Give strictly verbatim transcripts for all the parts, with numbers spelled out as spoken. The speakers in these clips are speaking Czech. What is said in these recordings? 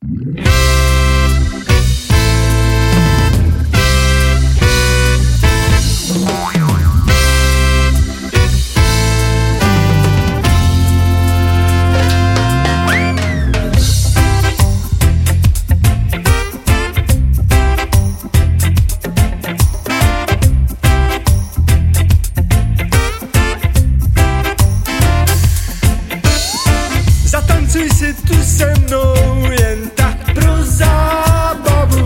Zatancuj si tu se mnou jen tak pro zábavu.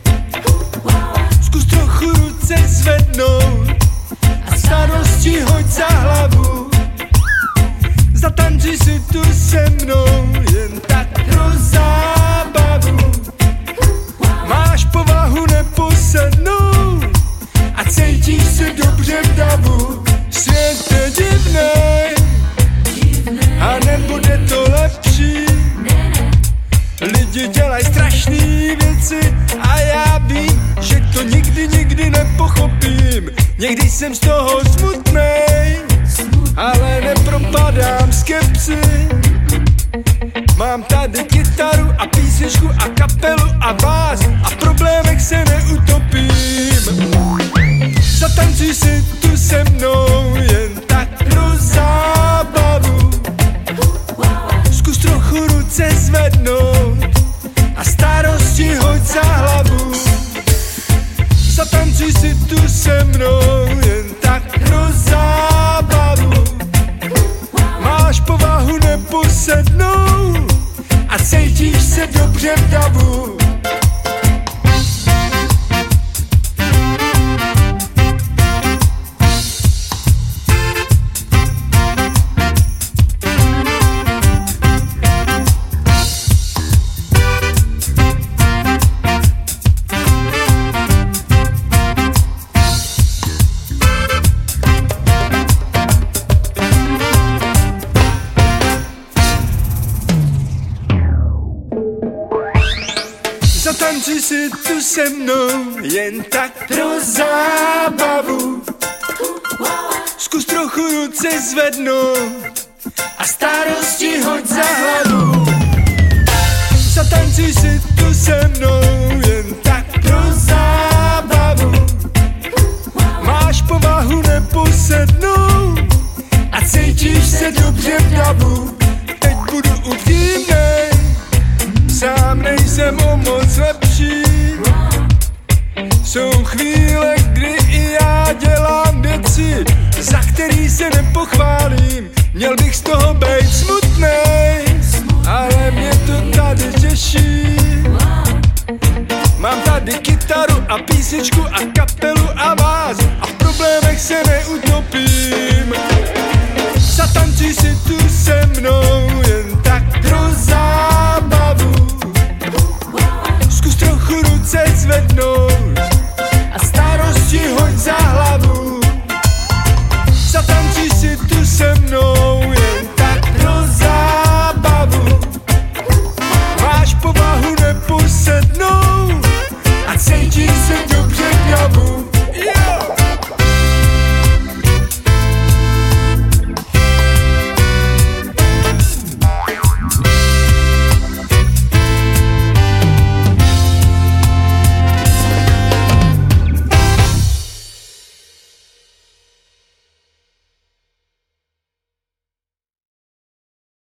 Zkus trochu ruce zvednout a starosti hoď za hlavu. Zatancuj si tu se mnou jen tak pro zábavu. Máš povahu neposednout a cítíš se dobře v davu. Svět je divnej a nebude to lepší. Lidi dělají strašný věci a já vím, že to nikdy, nikdy nepochopím. Někdy jsem z toho smutnej, ale nepropadám skepsi. Mám tady kytaru a písničku a kapelu a vás a v problémech se neutopím. Zatancuj si tu se mnou jen tak pro zábavu. Zkus trochu ruce zvednout a starosti hoď za hlavu. Zatancuj si tu se mnou jen tak pro zábavu. Máš povahu neposednout a cítíš se dobře v davu. Zatancuj si tu se mnou jen tak pro zábavu. Zkus trochu ruce zvednout a starosti hoď za hlavu. Zatancuj si tu se mnou jen tak pro zábavu. Máš povahu neposednout a cítíš se dobře v davu. Teď budu upřímnej, sám nejsem o moc lepší. Jsou chvíle, kdy i já dělám věci, za který se nepochválím. Měl bych z toho být smutnej, ale mě to tady těší. Mám tady kytaru a písničku a kapelu a vás a v problémech se neutopím. Zatancuj si tu se mnou